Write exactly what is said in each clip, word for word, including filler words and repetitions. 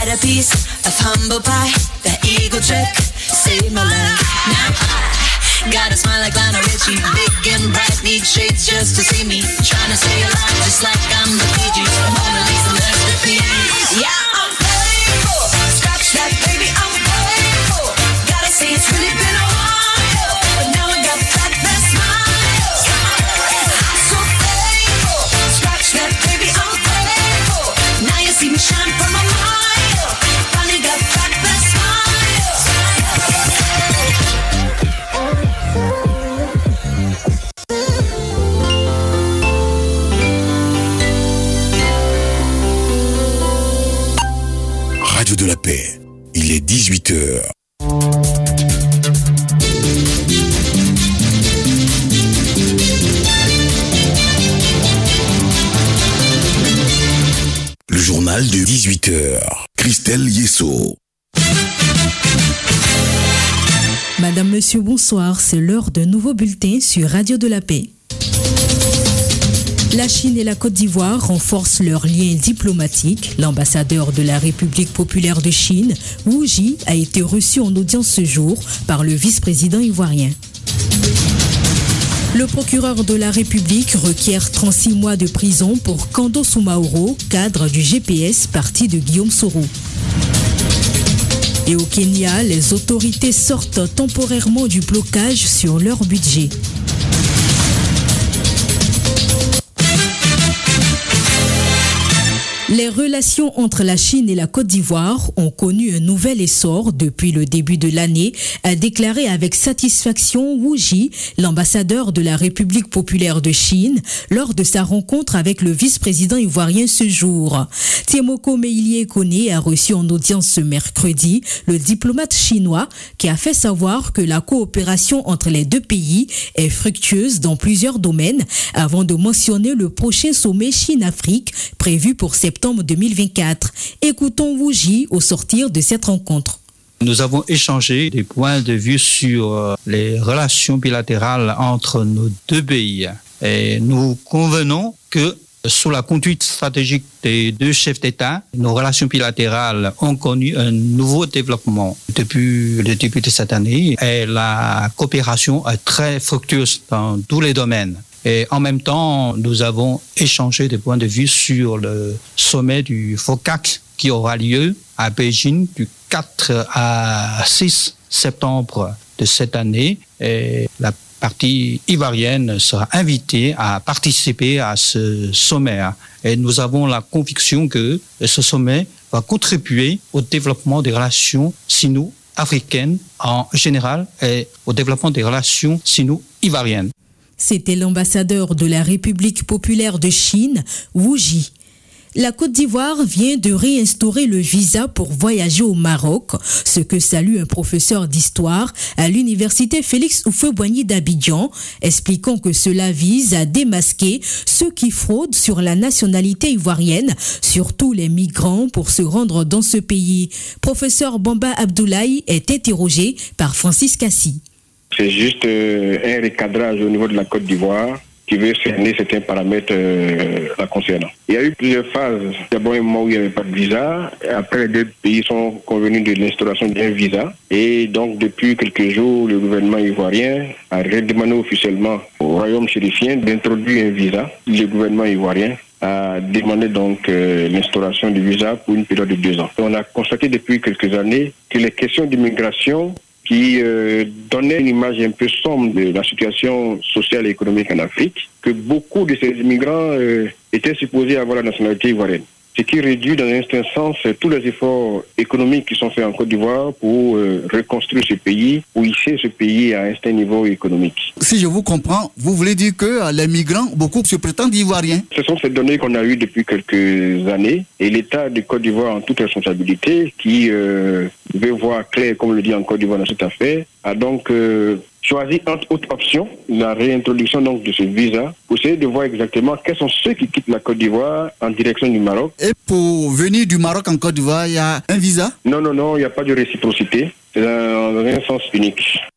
bite a piece of humble pie. That eagle trick saved my life. Now I got a smile like Lionel Richie, big and bright, need shades just to see me. Trying to stay alive just like I'm the Bee Gees, a Mona Lisa masterpiece. Yeah, I'm playful, scratch that baby, I'm playful. Gotta say it's really been a while, but now I got back that smile. I'm so playful, scratch that baby, I'm playful. Now you see me shine from a mile, finally got back that smile. Radio de la Paix, il est dix-huit heures. Le journal de dix-huit heures. Christelle Yesso. Madame, Monsieur, bonsoir. C'est l'heure d'un nouveau bulletin sur Radio de la Paix. La Chine et la Côte d'Ivoire renforcent leurs liens diplomatiques. L'ambassadeur de la République populaire de Chine, Wu Ji, a été reçu en audience ce jour par le vice-président ivoirien. Le procureur de la République requiert trente-six mois de prison pour Kando Soumaoro, cadre du G P S parti de Guillaume Soro. Et au Kenya, les autorités sortent temporairement du blocage sur leur budget. Les relations entre la Chine et la Côte d'Ivoire ont connu un nouvel essor depuis le début de l'année, a déclaré avec satisfaction Wu Ji, l'ambassadeur de la République populaire de Chine, lors de sa rencontre avec le vice-président ivoirien ce jour. Tiemoko Meïlie Kone a reçu en audience ce mercredi le diplomate chinois qui a fait savoir que la coopération entre les deux pays est fructueuse dans plusieurs domaines, avant de mentionner le prochain sommet Chine-Afrique prévu pour septembre deux mille vingt-quatre. Écoutons Wu Ji au sortir de cette rencontre. Nous avons échangé des points de vue sur les relations bilatérales entre nos deux pays. Et nous convenons que sous la conduite stratégique des deux chefs d'État, nos relations bilatérales ont connu un nouveau développement depuis le début de cette année et la coopération est très fructueuse dans tous les domaines. Et en même temps, nous avons échangé des points de vue sur le sommet du FOCAC qui aura lieu à Beijing du quatre à six septembre de cette année. Et la partie ivoirienne sera invitée à participer à ce sommet. Et nous avons la conviction que ce sommet va contribuer au développement des relations sino-africaines en général et au développement des relations sino-ivoiriennes. C'était l'ambassadeur de la République populaire de Chine, Wu Ji. La Côte d'Ivoire vient de réinstaurer le visa pour voyager au Maroc, ce que salue un professeur d'histoire à l'université Félix Houphouët-Boigny d'Abidjan, expliquant que cela vise à démasquer ceux qui fraudent sur la nationalité ivoirienne, surtout les migrants, pour se rendre dans ce pays. Professeur Bamba Abdoulaye est interrogé par Francis Cassi. C'est juste euh, un recadrage au niveau de la Côte d'Ivoire qui veut cerner certains paramètres euh, la concernant. Il y a eu plusieurs phases. D'abord un moment où il n'y avait pas de visa. Après, les deux pays sont convenus de l'instauration d'un visa. Et donc, depuis quelques jours, le gouvernement ivoirien a redemandé officiellement au royaume chérifien d'introduire un visa. Le gouvernement ivoirien a demandé donc euh, l'instauration du visa pour une période de deux ans. On a constaté depuis quelques années que les questions d'immigration qui euh, donnait une image un peu sombre de la situation sociale et économique en Afrique, que beaucoup de ces immigrants euh, étaient supposés avoir la nationalité ivoirienne. Ce qui réduit dans un certain sens tous les efforts économiques qui sont faits en Côte d'Ivoire pour euh, reconstruire ce pays, pour hisser ce pays à un certain niveau économique. Si je vous comprends, vous voulez dire que les migrants, beaucoup se prétendent ivoiriens. Ce sont ces données qu'on a eues depuis quelques années et l'État de Côte d'Ivoire en toute responsabilité, qui euh, veut voir clair, comme le dit en Côte d'Ivoire dans cette affaire, a donc euh, choisi entre autres options la réintroduction donc de ce visa pour essayer de voir exactement quels sont ceux qui quittent la Côte d'Ivoire en direction du Maroc. Et pour venir du Maroc en Côte d'Ivoire, il y a un visa? Non, non, non, il n'y a pas de réciprocité. C'est dans un sens unique.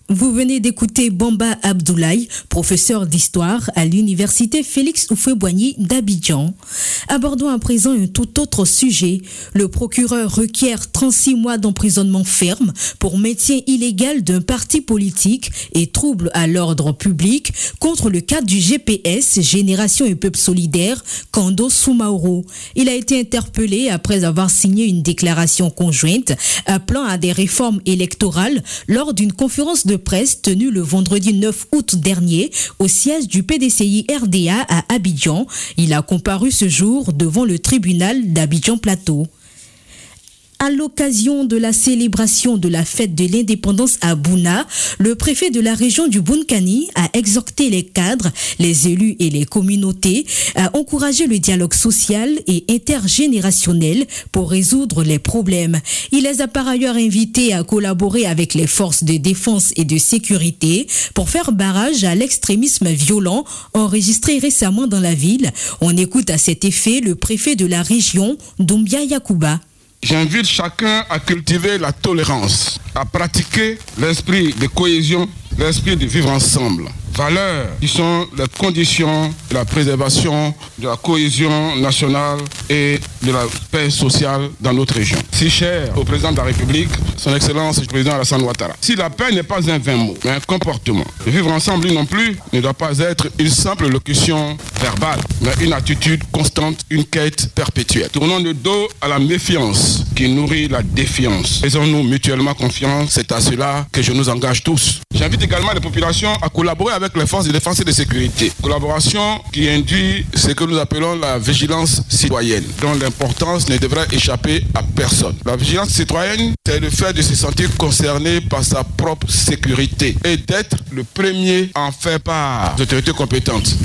Vous venez d'écouter Bamba Abdoulaye, professeur d'histoire à l'université Félix Houphouët-Boigny d'Abidjan. Abordons à présent un tout autre sujet. Le procureur requiert trente-six mois d'emprisonnement ferme pour maintien illégal d'un parti politique et trouble à l'ordre public contre le cadre du G P S, Génération et Peuple Solidaire, Kando Soumaoro. Il a été interpellé après avoir signé une déclaration conjointe appelant à des réformes électorales lors d'une conférence de presse tenue le vendredi neuf août dernier au siège du P D C I R D A à Abidjan. Il a comparu ce jour devant le tribunal d'Abidjan-Plateau. À l'occasion de la célébration de la fête de l'indépendance à Bouna, le préfet de la région du Bounakani a exhorté les cadres, les élus et les communautés à encourager le dialogue social et intergénérationnel pour résoudre les problèmes. Il les a par ailleurs invités à collaborer avec les forces de défense et de sécurité pour faire barrage à l'extrémisme violent enregistré récemment dans la ville. On écoute à cet effet le préfet de la région, Doumbia Yakuba. J'invite chacun à cultiver la tolérance, à pratiquer l'esprit de cohésion, l'esprit de vivre ensemble. Valeurs qui sont les conditions de la préservation de la cohésion nationale et de la paix sociale dans notre région. Si cher au président de la République, son Excellence le président Alassane Ouattara. Si la paix n'est pas un vain mot, mais un comportement. Le vivre ensemble, lui non plus, ne doit pas être une simple locution verbale, mais une attitude constante, une quête perpétuelle. Tournons le dos à la méfiance qui nourrit la défiance. Faisons-nous mutuellement confiance, c'est à cela que je nous engage tous. J'invite également les populations à collaborer avec les forces de défense et de sécurité. Collaboration qui induit ce que nous appelons la vigilance citoyenne, dont l'importance ne devrait échapper à personne. La vigilance citoyenne, c'est le fait de se sentir concerné par sa propre sécurité et d'être le premier à en faire part aux autorités compétentes.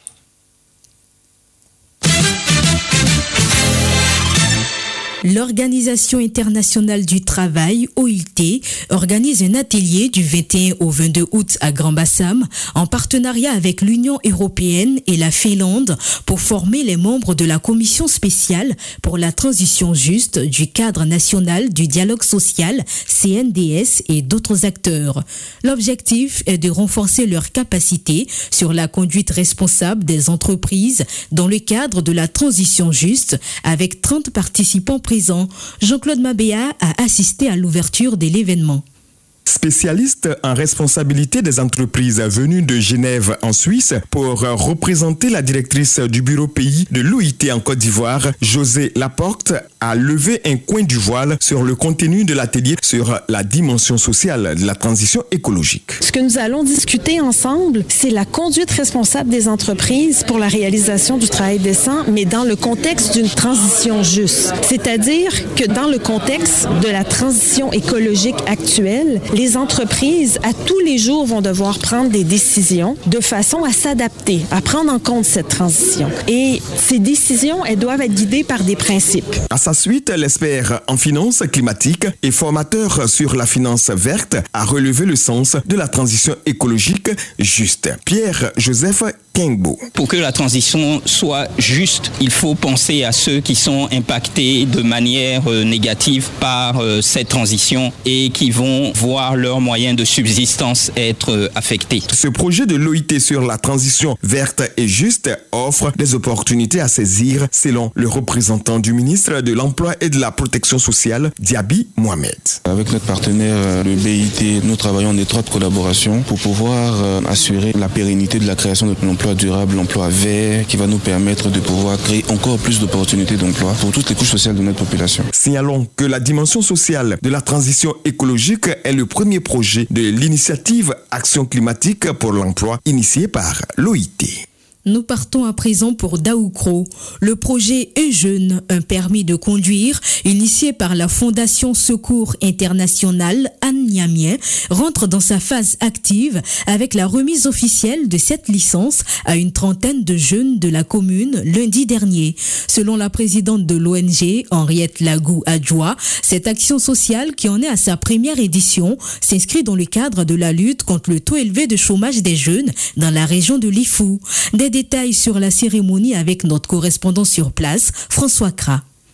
L'Organisation internationale du travail, O I T, organise un atelier du vingt et un au vingt-deux août à Grand-Bassam en partenariat avec l'Union européenne et la Finlande pour former les membres de la commission spéciale pour la transition juste du cadre national du dialogue social, C N D S, et d'autres acteurs. L'objectif est de renforcer leur capacité sur la conduite responsable des entreprises dans le cadre de la transition juste avec trente participants présents. Jean-Claude Mabéa a assisté à l'ouverture de l'événement. Spécialiste en responsabilité des entreprises venues de Genève en Suisse pour représenter la directrice du bureau pays de l'O I T en Côte d'Ivoire, José Laporte, a levé un coin du voile sur le contenu de l'atelier sur la dimension sociale de la transition écologique. Ce que nous allons discuter ensemble, c'est la conduite responsable des entreprises pour la réalisation du travail décent, mais dans le contexte d'une transition juste. C'est-à-dire que dans le contexte de la transition écologique actuelle, les entreprises, à tous les jours, vont devoir prendre des décisions de façon à s'adapter, à prendre en compte cette transition. Et ces décisions, elles doivent être guidées par des principes. À sa suite, l'expert en finance climatique et formateur sur la finance verte a relevé le sens de la transition écologique juste. Pierre-Joseph Kengbo. Pour que la transition soit juste, il faut penser à ceux qui sont impactés de manière euh, négative par euh, cette transition et qui vont voir leurs moyens de subsistance être euh, affectés. Ce projet de l'O I T sur la transition verte et juste offre des opportunités à saisir selon le représentant du ministre de l'Emploi et de la Protection sociale, Diaby Mohamed. Avec notre partenaire, le B I T, nous travaillons en étroite collaboration pour pouvoir euh, assurer la pérennité de la création de l'emploi durable, l'emploi vert, qui va nous permettre de pouvoir créer encore plus d'opportunités d'emploi pour toutes les couches sociales de notre population. Signalons que la dimension sociale de la transition écologique est le premier projet de l'initiative Action climatique pour l'emploi initiée par l'O I T. Nous partons à présent pour Daoukro. Le projet Un jeune, un permis de conduire, initié par la Fondation Secours International Anne Niamien, rentre dans sa phase active avec la remise officielle de cette licence à une trentaine de jeunes de la commune lundi dernier. Selon la présidente de l'O N G, Henriette Lagou Adjoa, cette action sociale qui en est à sa première édition s'inscrit dans le cadre de la lutte contre le taux élevé de chômage des jeunes dans la région de l'Ifou. Des détails sur la cérémonie avec notre correspondant sur place, François Kra.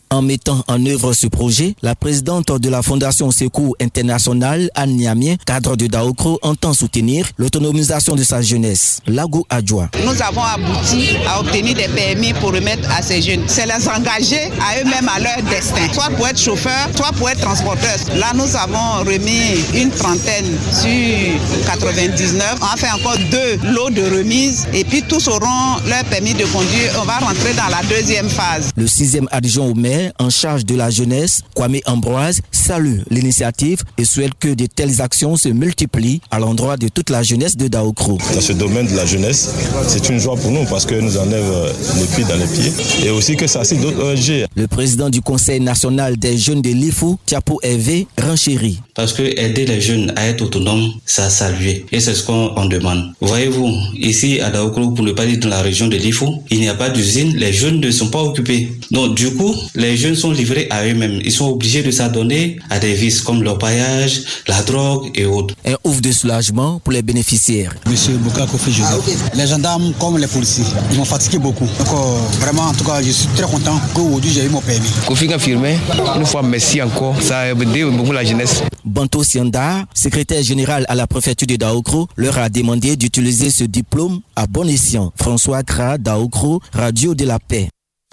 En mettant en œuvre ce projet, la présidente de la Fondation Secours International, Anne Niamien, cadre de Daokro, entend soutenir l'autonomisation de sa jeunesse. Lago Adjoa. Nous avons abouti à obtenir des permis pour remettre à ces jeunes. C'est les engager à eux-mêmes à leur destin, soit pour être chauffeur, soit pour être transporteur. Là, nous avons remis une trentaine sur quatre-vingt-dix-neuf. On a fait encore deux lots de remise et puis tous auront leur permis de conduire. On va rentrer dans la deuxième phase. Le sixième adjoint au maire en charge de la jeunesse, Kwame Ambroise, salue l'initiative et souhaite que de telles actions se multiplient à l'endroit de toute la jeunesse de Daokro. Dans ce domaine de la jeunesse, c'est une joie pour nous parce que nous enlève les pieds dans les pieds et aussi que ça assiste d'autres O N G. Le président du Conseil national des jeunes de l'I F U, Tiapo Hervé, renchérit. Parce que aider les jeunes à être autonomes, ça a salué et c'est ce qu'on on demande. Voyez-vous, ici à Daokro, pour ne pas dire dans la région de l'I F U, il n'y a pas d'usine, les jeunes ne sont pas occupés. Donc du coup, les jeunes sont livrés à eux-mêmes. Ils sont obligés de s'adonner à des vices comme l'orpaillage, la drogue et autres. Un ouf de soulagement pour les bénéficiaires. Monsieur Bouka Kofi Joseph, ah, okay. Les gendarmes comme les policiers, ils m'ont fatigué beaucoup. Donc euh, vraiment, en tout cas, je suis très content qu'aujourd'hui j'ai eu mon permis. Kofi confirmé, une fois merci encore, ça a aidé beaucoup la jeunesse. Banto Sianda, secrétaire général à la préfecture de Daokro, leur a demandé d'utiliser ce diplôme à bon escient. François Kra, Daokro, Radio de la Paix.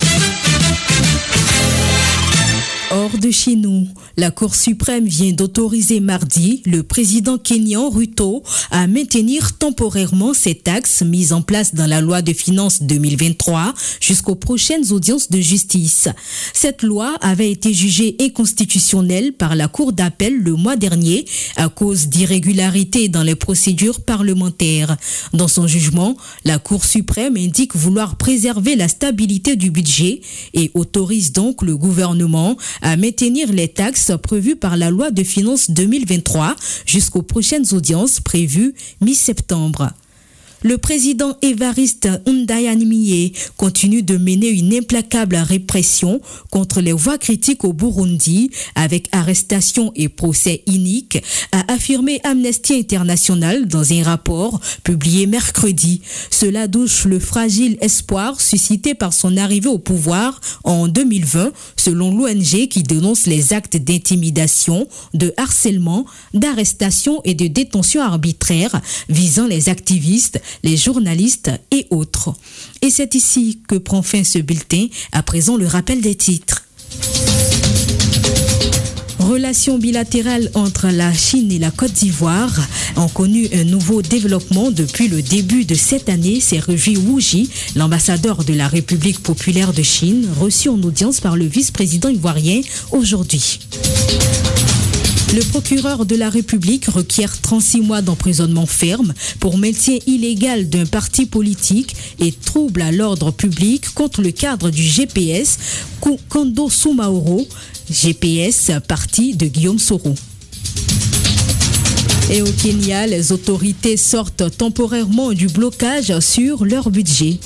Hors de chez nous, la Cour suprême vient d'autoriser mardi le président kényan Ruto à maintenir temporairement ces taxes mises en place dans la loi de finances deux mille vingt-trois jusqu'aux prochaines audiences de justice. Cette loi avait été jugée inconstitutionnelle par la Cour d'appel le mois dernier à cause d'irrégularités dans les procédures parlementaires. Dans son jugement, la Cour suprême indique vouloir préserver la stabilité du budget et autorise donc le gouvernement à maintenir les taxes prévues par la loi de finances deux mille vingt-trois jusqu'aux prochaines audiences prévues mi-septembre. Le président Évariste Ndayishimiye continue de mener une implacable répression contre les voix critiques au Burundi avec arrestation et procès iniques, a affirmé Amnesty International dans un rapport publié mercredi. Cela douche le fragile espoir suscité par son arrivée au pouvoir en deux mille vingt, selon l'O N G qui dénonce les actes d'intimidation, de harcèlement, d'arrestation et de détention arbitraire visant les activistes, les journalistes et autres. Et c'est ici que prend fin ce bulletin. À présent, le rappel des titres. Relations bilatérales entre la Chine et la Côte d'Ivoire ont connu un nouveau développement depuis le début de cette année, s'est réjoui Wu Ji, l'ambassadeur de la République populaire de Chine, reçu en audience par le vice-président ivoirien aujourd'hui. Le procureur de la République requiert trente-six mois d'emprisonnement ferme pour maintien illégal d'un parti politique et trouble à l'ordre public contre le cadre du G P S Kondo Soumaoro, G P S parti de Guillaume Soro. Et au Kenya, les autorités sortent temporairement du blocage sur leur budget.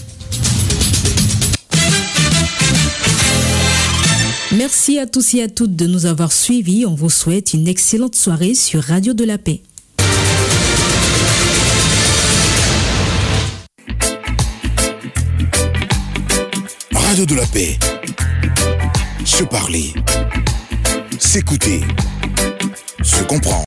Merci à tous et à toutes de nous avoir suivis. On vous souhaite une excellente soirée sur Radio de la Paix. Radio de la Paix. Se parler, s'écouter, se comprendre.